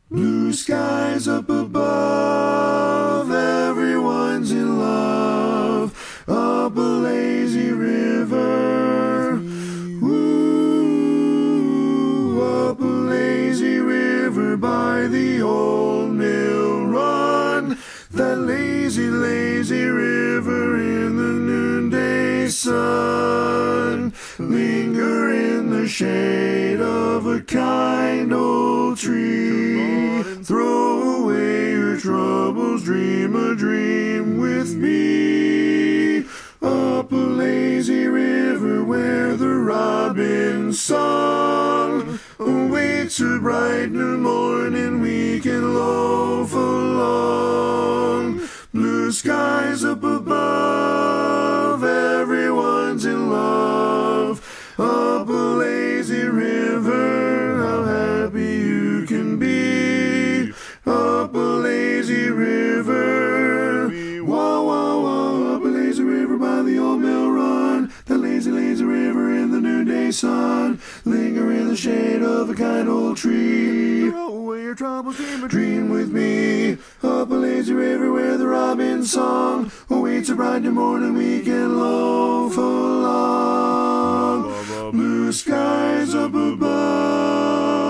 Blue skies up above, everyone's in love. Up a lazy river, ooh, up a lazy river by the old mill run. That lazy, lazy river in the noonday sun. Linger in the shade of a kind old tree. Throw away your troubles, dream a dream with me. Up a lazy river where the robin's song awaits a bright new morning, we can loaf along. Blue skies up above, everyone's in love. Up a lazy river, how happy you can be. Up a lazy river, wah wah wah. Up a lazy river by the old mill run. The lazy, lazy river in the noonday sun. Linger in the shade of a kind old tree. Throw away your troubles, dream with me. Up a lazy river where the robin's song awaits a bright new morning, we can loaf along. Blue skies up above.